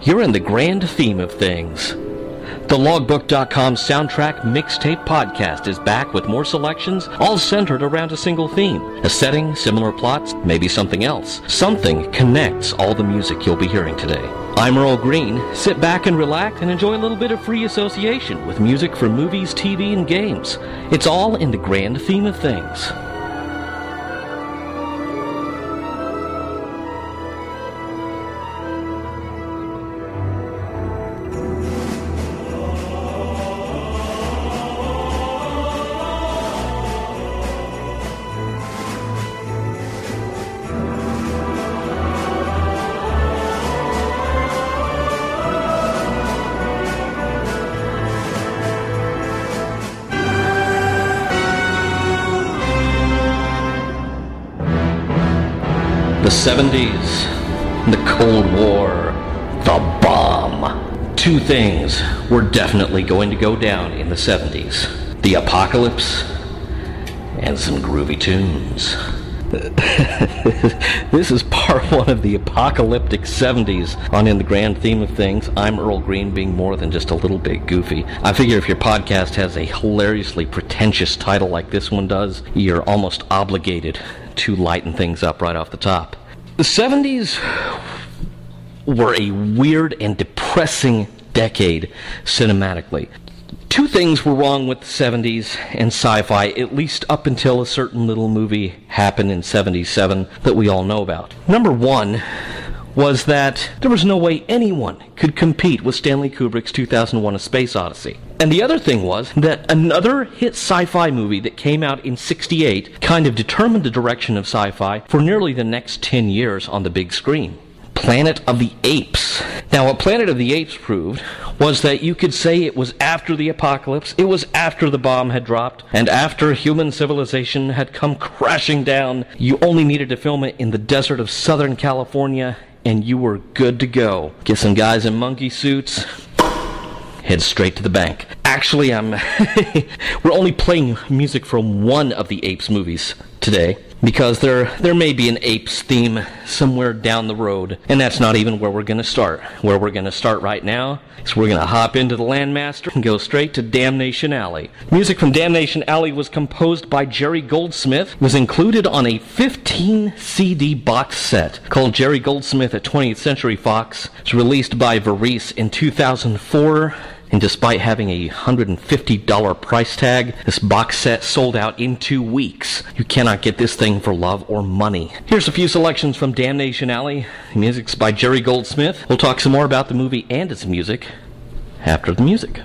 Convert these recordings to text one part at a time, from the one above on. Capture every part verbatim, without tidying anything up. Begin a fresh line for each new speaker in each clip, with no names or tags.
you're in the grand theme of things. The Logbook dot com Soundtrack Mixtape Podcast is back with more selections, all centered around a single theme. A setting, similar plots, maybe something else. Something connects all the music you'll be hearing today. I'm Earl Green. Sit back and relax and enjoy a little bit of free association with music from movies, T V, and games. It's all in the grand theme of things. The seventies, the Cold War, the bomb. Two things were definitely going to go down in the seventies. The apocalypse and some groovy tunes. This is part one of the apocalyptic seventies on In the Grand Theme of Things. I'm Earl Green, being more than just a little bit goofy. I figure if your podcast has a hilariously pretentious title like this one does, you're almost obligated to lighten things up right off the top. The seventies were a weird and depressing decade cinematically. Two things were wrong with the seventies and sci-fi, at least up until a certain little movie happened in seventy-seven that we all know about. Number one was that there was no way anyone could compete with Stanley Kubrick's two thousand one A Space Odyssey. And the other thing was that another hit sci-fi movie that came out in sixty-eight kind of determined the direction of sci-fi for nearly the next ten years on the big screen. Planet of the Apes. Now, what Planet of the Apes proved was that you could say it was after the apocalypse, it was after the bomb had dropped, and after human civilization had come crashing down. You only needed to film it in the desert of Southern California, and you were good to go. Get some guys in monkey suits, head straight to the bank. Actually, I'm we're only playing music from one of the Apes movies today, because there there may be an Apes theme somewhere down the road, and that's not even where we're going to start. Where we're going to start right now is we're going to hop into the Landmaster and go straight to Damnation Alley. Music from Damnation Alley was composed by Jerry Goldsmith, was included on a fifteen C D box set called Jerry Goldsmith at twentieth Century Fox. It's released by Varice in two thousand four. And despite having a one hundred fifty dollars price tag, this box set sold out in two weeks. You cannot get this thing for love or money. Here's a few selections from Damnation Alley. The music's by Jerry Goldsmith. We'll talk some more about the movie and its music after the music.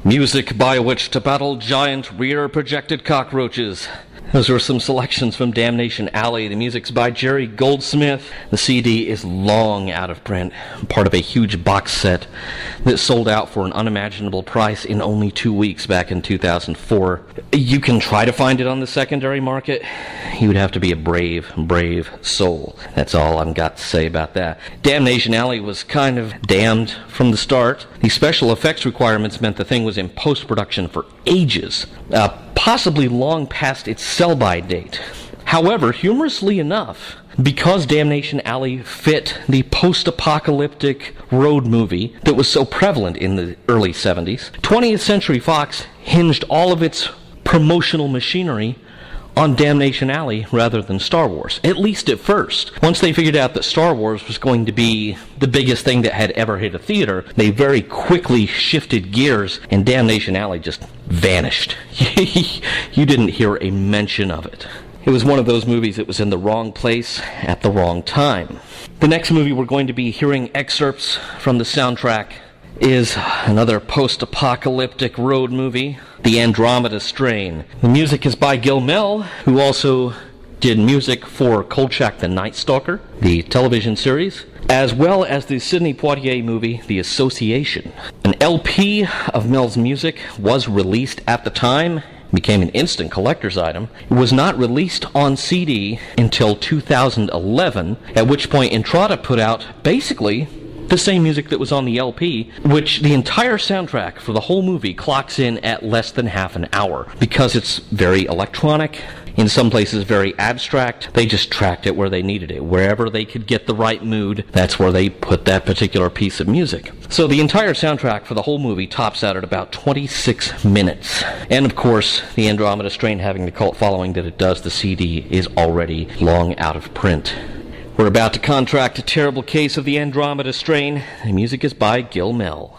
Music by which to battle giant rear-projected cockroaches. Those were some selections from Damnation Alley. The music's by Jerry Goldsmith. The C D is long out of print, part of a huge box set that sold out for an unimaginable price in only two weeks back in two thousand four. You can try to find it on the secondary market. You would have to be a brave, brave soul. That's all I've got to say about that. Damnation Alley was kind of damned from the start. The special effects requirements meant the thing was in post-production for ages, uh, possibly long past its sell-by date. However, humorously enough, because Damnation Alley fit the post-apocalyptic road movie that was so prevalent in the early seventies, twentieth Century Fox hinged all of its promotional machinery on Damnation Alley rather than Star Wars, at least at first. Once they figured out that Star Wars was going to be the biggest thing that had ever hit a theater, they very quickly shifted gears, and Damnation Alley just vanished. You didn't hear a mention of it. It was one of those movies that was in the wrong place at the wrong time. The next movie we're going to be hearing excerpts from the soundtrack is another post-apocalyptic road movie, The Andromeda Strain. The music is by Gil Mel, who also did music for Kolchak the Night Stalker, the television series, as well as the Sidney Poitier movie, The Association. An L P of Mel's music was released at the time, became an instant collector's item. It was not released on C D until two thousand eleven, at which point Entrada put out basically the same music that was on the L P, which the entire soundtrack for the whole movie clocks in at less than half an hour. Because it's very electronic, in some places very abstract, they just tracked it where they needed it. Wherever they could get the right mood, that's where they put that particular piece of music. So the entire soundtrack for the whole movie tops out at about twenty-six minutes. And of course, the Andromeda Strain having the cult following that it does, the C D is already long out of print. We're about to contract a terrible case of the Andromeda Strain. The music is by Gil Mel.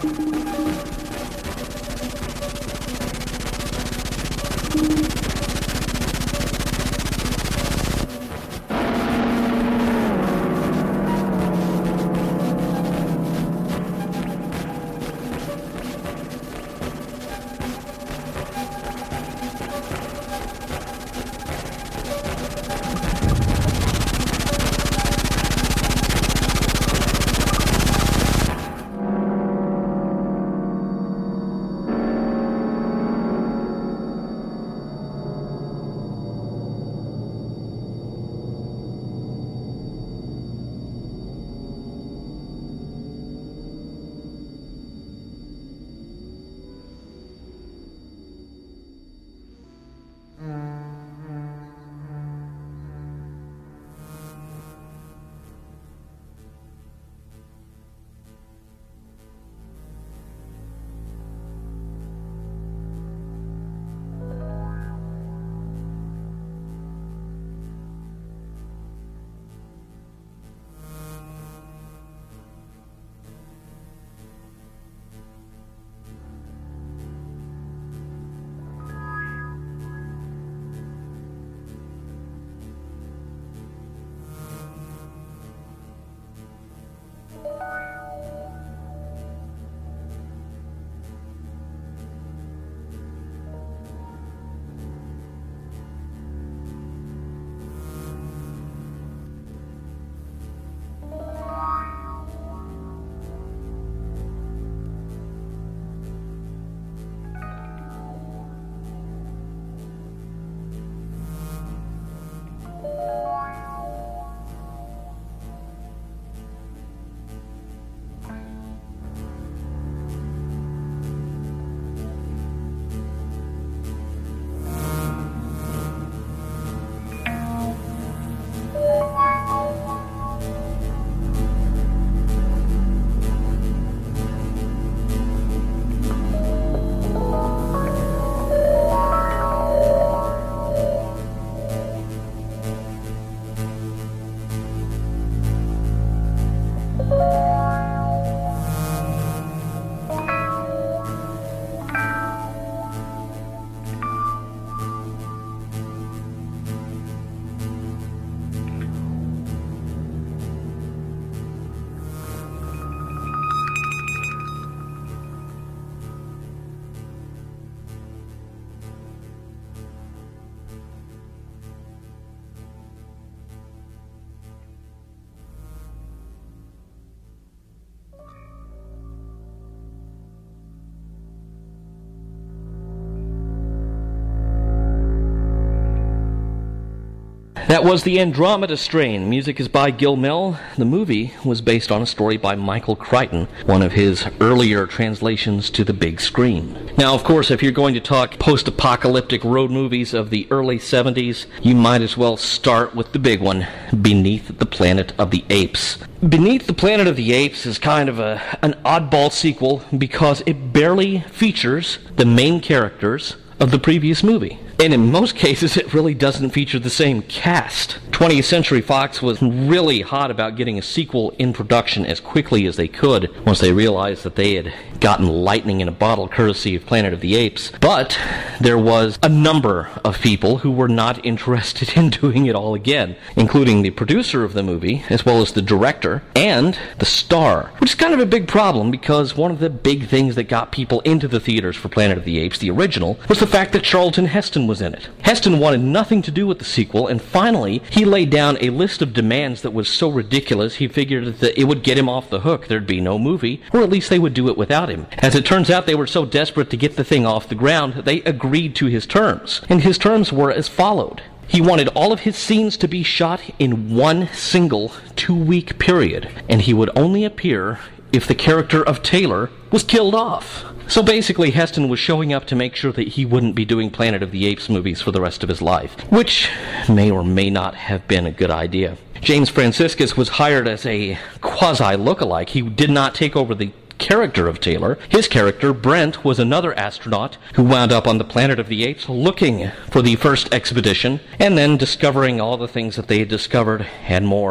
That was the Andromeda Strain. Music is by Gil Mill. The movie was based on a story by Michael Crichton, one of his earlier translations to the big screen. Now, of course, if you're going to talk post-apocalyptic road movies of the early seventies, you might as well start with the big one, Beneath the Planet of the Apes. Beneath the Planet of the Apes is kind of a an oddball sequel because it barely features the main characters of the previous movie. And in most cases, it really doesn't feature the same cast. twentieth Century Fox was really hot about getting a sequel in production as quickly as they could once they realized that they had gotten lightning in a bottle courtesy of Planet of the Apes. But there was a number of people who were not interested in doing it all again, including the producer of the movie, as well as the director, and the star. Which is kind of a big problem because one of the big things that got people into the theaters for Planet of the Apes, the original, was the fact that Charlton Heston was in it. Heston wanted nothing to do with the sequel, and finally, he laid down a list of demands that was so ridiculous he figured that it would get him off the hook. There'd be no movie, or at least they would do it without him. As it turns out, they were so desperate to get the thing off the ground, they agreed to his terms. And his terms were as followed. He wanted all of his scenes to be shot in one single two-week period, and he would only appear if the character of Taylor was killed off. So basically, Heston was showing up to make sure that he wouldn't be doing Planet of the Apes movies for the rest of his life, which may or may not have been a good idea. James Franciscus was hired as a quasi-lookalike. He did not take over the character of Taylor. His character, Brent, was another astronaut who wound up on the Planet of the Apes looking for the first expedition and then discovering all the things that they had discovered and more.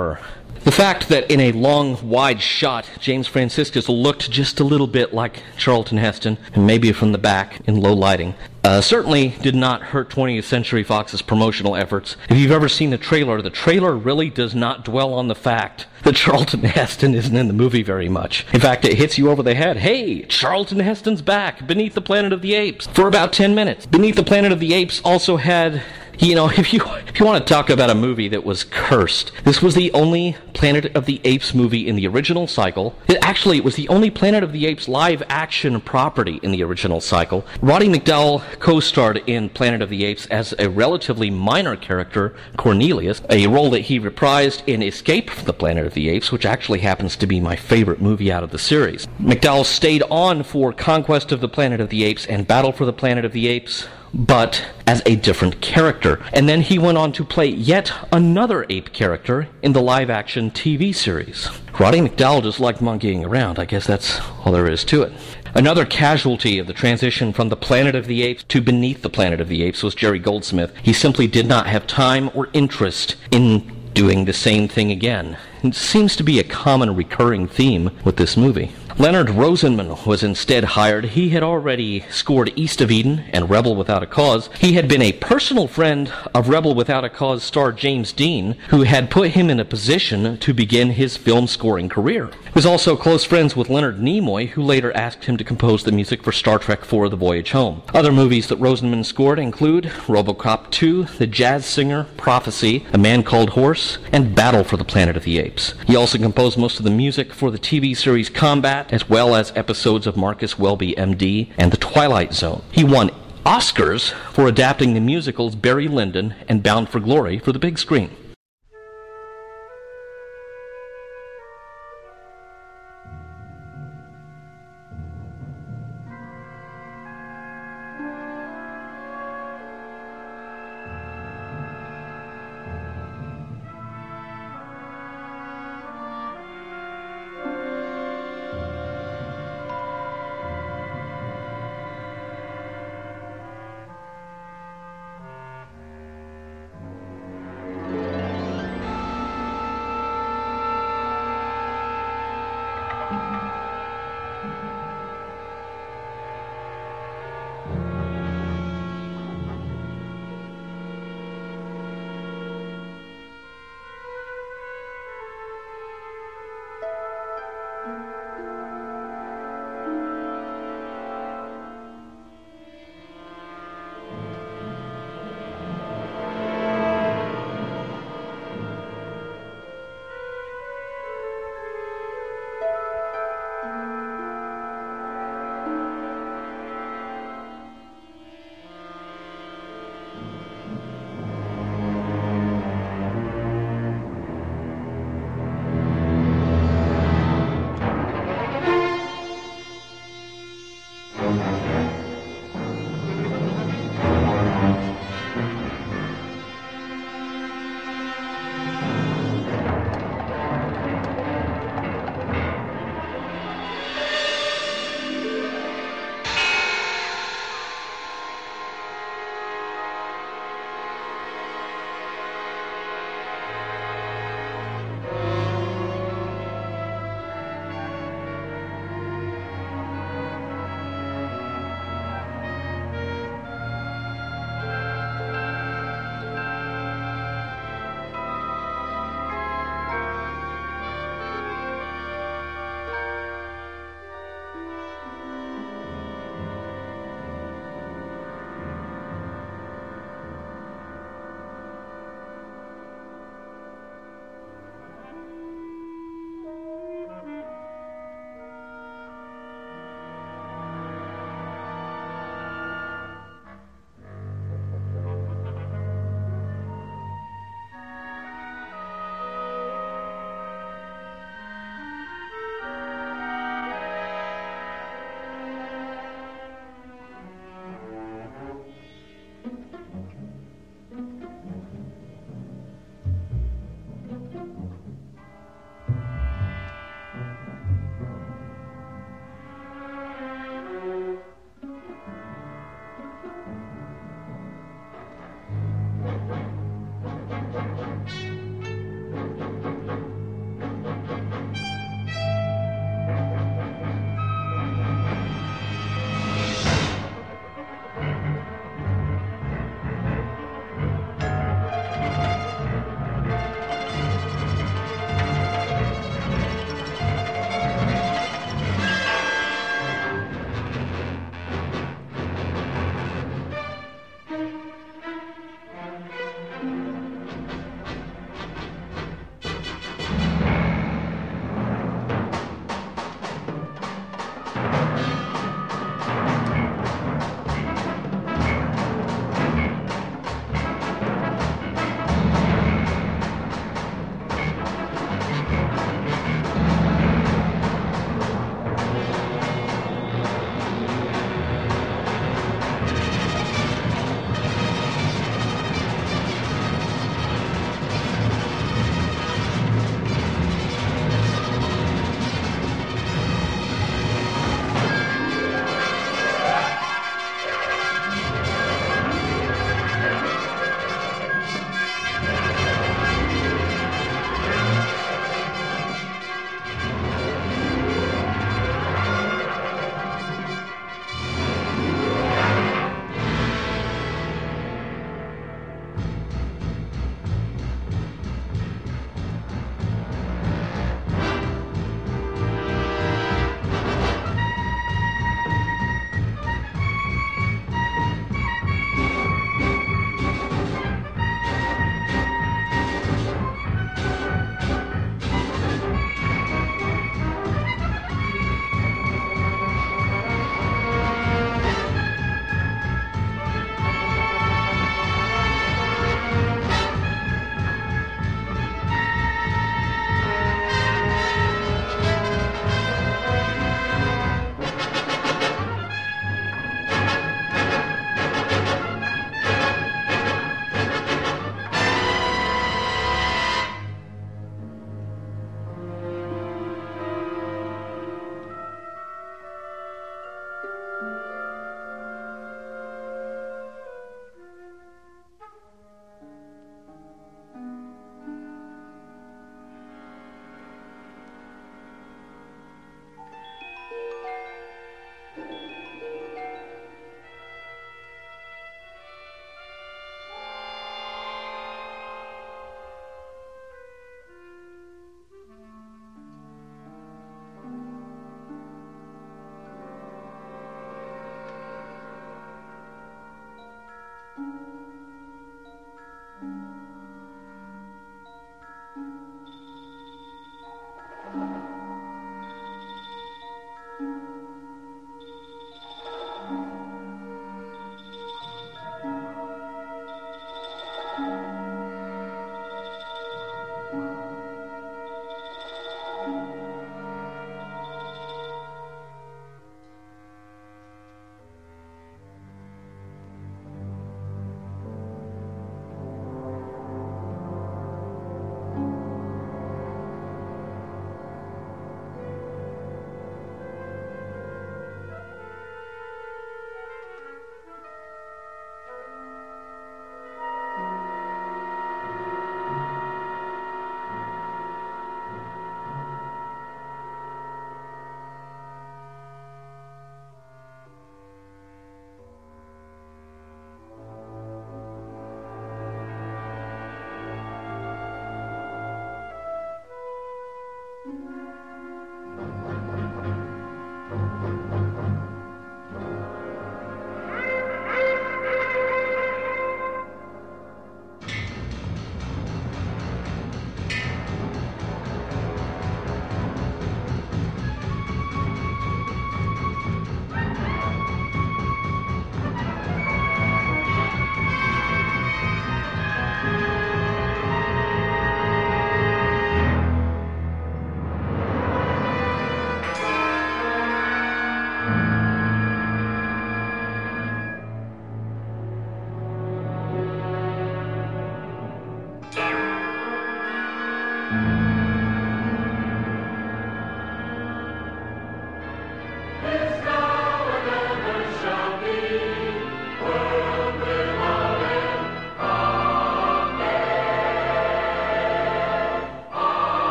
The fact that in a long, wide shot, James Franciscus looked just a little bit like Charlton Heston, and maybe from the back in low lighting, uh, certainly did not hurt twentieth Century Fox's promotional efforts. If you've ever seen the trailer, the trailer really does not dwell on the fact that Charlton Heston isn't in the movie very much. In fact, it hits you over the head. Hey, Charlton Heston's back beneath the Planet of the Apes for about ten minutes. Beneath the Planet of the Apes also had... You know, if you if you want to talk about a movie that was cursed, this was the only Planet of the Apes movie in the original cycle. It, actually, it was the only Planet of the Apes live-action property in the original cycle. Roddy McDowall co-starred in Planet of the Apes as a relatively minor character, Cornelius, a role that he reprised in Escape from the Planet of the Apes, which actually happens to be my favorite movie out of the series. McDowall stayed on for Conquest of the Planet of the Apes and Battle for the Planet of the Apes, but as a different character. And then he went on to play yet another ape character in the live-action T V series. Roddy McDowall just liked monkeying around. I guess that's all there is to it. Another casualty of the transition from the Planet of the Apes to Beneath the Planet of the Apes was Jerry Goldsmith. He simply did not have time or interest in doing the same thing again. It seems to be a common recurring theme with this movie. Leonard Rosenman was instead hired. He had already scored East of Eden and Rebel Without a Cause. He had been a personal friend of Rebel Without a Cause star James Dean, who had put him in a position to begin his film scoring career. He was also close friends with Leonard Nimoy, who later asked him to compose the music for Star Trek four The Voyage Home. Other movies that Rosenman scored include RoboCop two, The Jazz Singer, Prophecy, A Man Called Horse, and Battle for the Planet of the Apes. He also composed most of the music for the T V series Combat, as well as episodes of Marcus Welby, M D, and The Twilight Zone. He won Oscars for adapting the musicals Barry Lyndon and Bound for Glory for the big screen.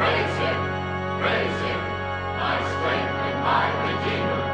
Praise him, praise him, my strength and my redeemer.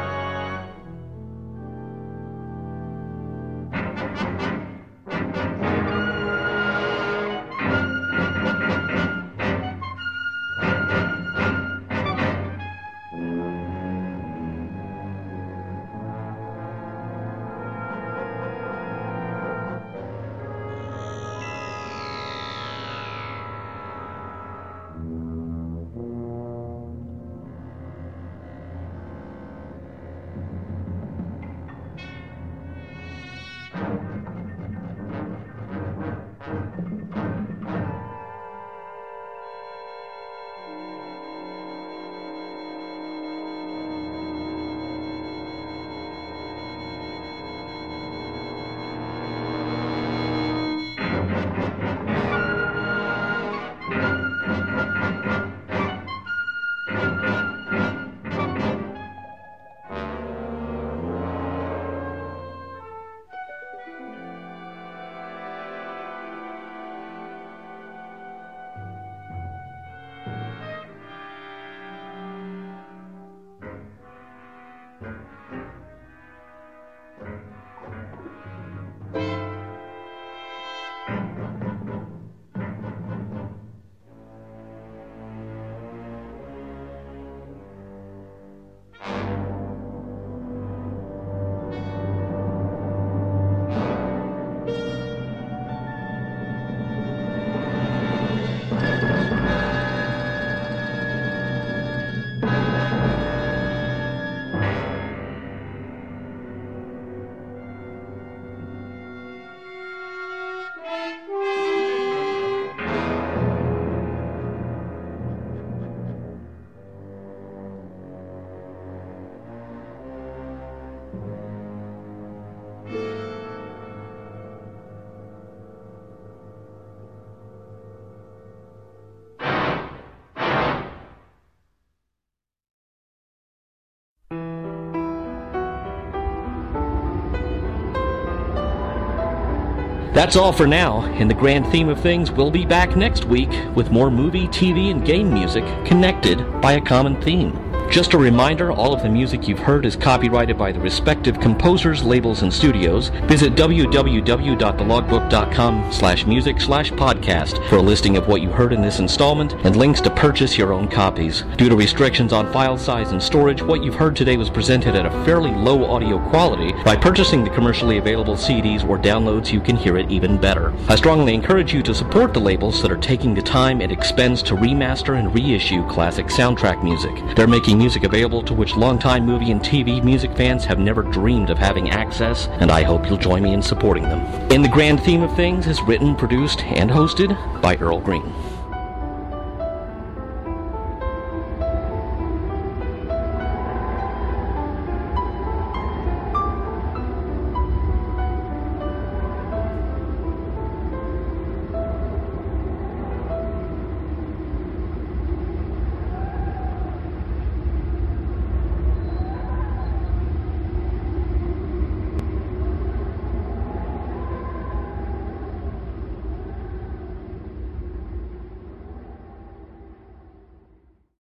That's all for now. In the grand theme of things, we'll be back next week with more movie, T V, and game music connected by a common theme. Just a reminder, all of the music you've heard is copyrighted by the respective composers, labels, and studios. Visit w w w dot the logbook dot com slash music slash podcast for a listing of what you heard in this installment and links to purchase your own copies. Due to restrictions on file size and storage, what you've heard today was presented at a fairly low audio quality. By purchasing the commercially available C Ds or downloads, you can hear it even better. I strongly encourage you to support the labels that are taking the time and expense to remaster and reissue classic soundtrack music. They're making music available to which longtime movie and T V music fans have never dreamed of having access, and I hope you'll join me in supporting them. In the Grand Theme of Things is written, produced, and hosted by Earl Green.